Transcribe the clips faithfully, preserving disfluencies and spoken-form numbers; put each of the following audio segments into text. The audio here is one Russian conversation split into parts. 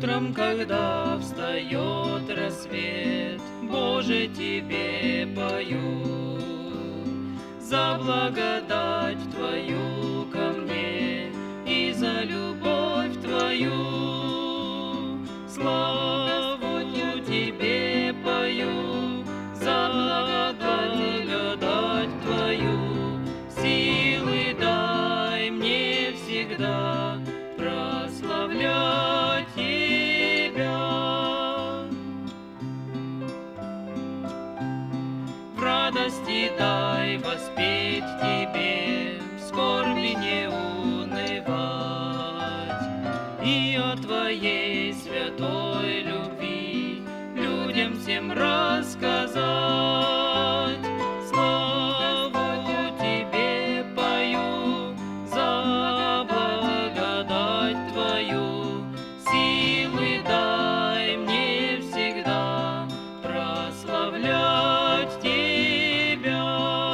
Утром, когда встает рассвет, Боже, Тебе пою за благодать Твою ко мне и за любовь Твою. Славу Тебе пою за благодать Твою. Силы дай мне всегда прославлять Тебя. В радости дай воспеть Тебе, в скорби не унывать, и о Твоей святой любви людям всем рассказать. Славу Тебе пою за благодать Твою. Силы дай мне всегда прославлять Тебя.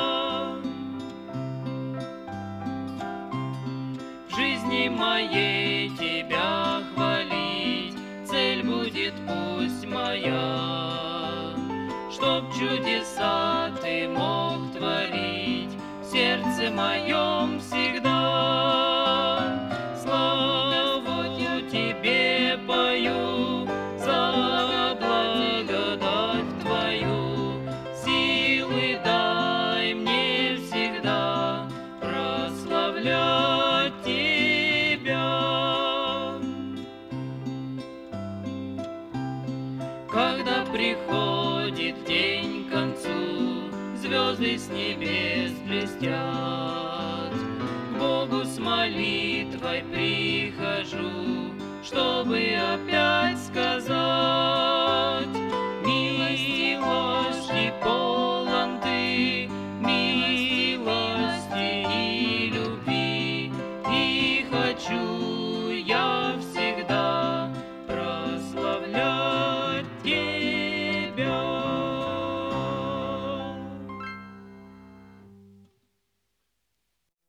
В жизни моей Тебя хвалить цель будет пусть моя, чтоб чудеса Ты мог творить в сердце моем всегда. Славу Тебе пою за благодать Твою. Силы дай мне всегда прославлять Тебя. Когда приходит день к концу, звезды с небес блестят, к Богу с молитвой прихожу, чтобы опять сказать: